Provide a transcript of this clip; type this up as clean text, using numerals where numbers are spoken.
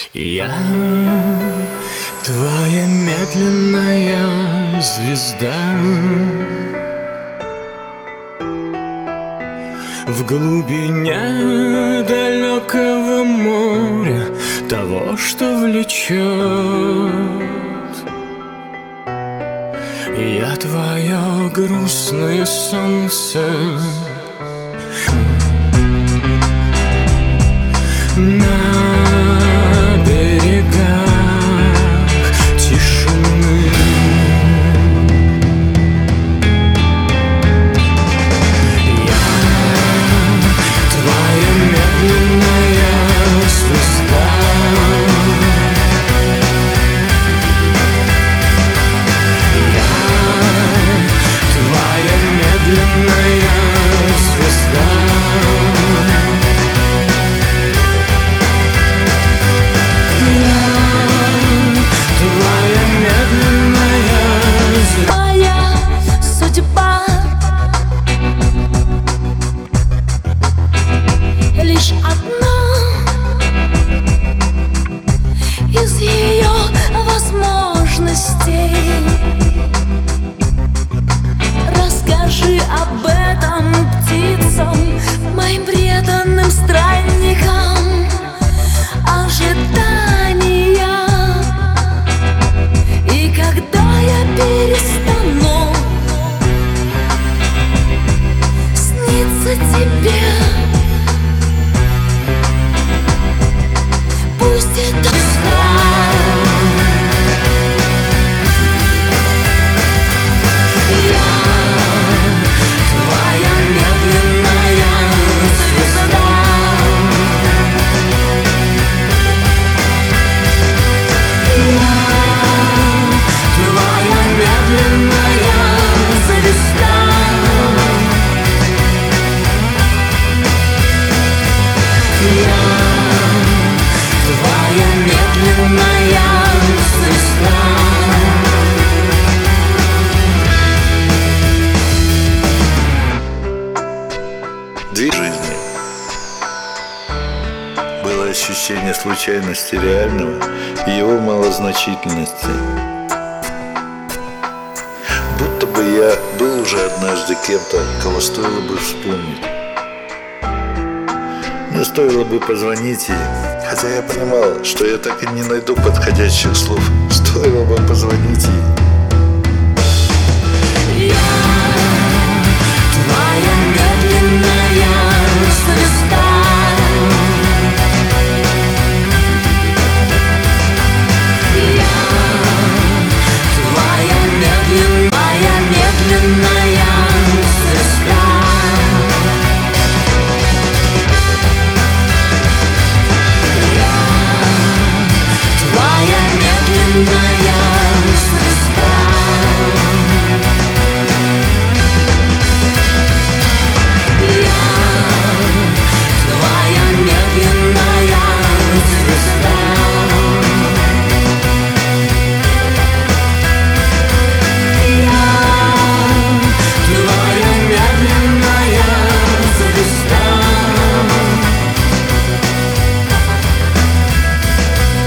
Я твоя медленная звезда в глубине далекого моря, того, что влечет. Я твое грустное солнце на берегах тишины. Я твоя медленная звезда, я твоя медленная звезда. Лишь одна из ее возможностей. Расскажи об этом птицам, моим преданным странникам. Ожидания, и когда я перестану сниться тебе, пусть это я твоя медленная звезда. Я твоя медленная звезда. Я твоя медленная звезда. Две жизни. Было ощущение случайности реального и его малозначительности. Будто бы я был уже однажды кем-то, кого стоило бы вспомнить. Мне стоило бы позвонить ей, хотя я понимал, что я так и не найду подходящих слов. Стоило бы позвонить ей. Я твоя медленная звезда.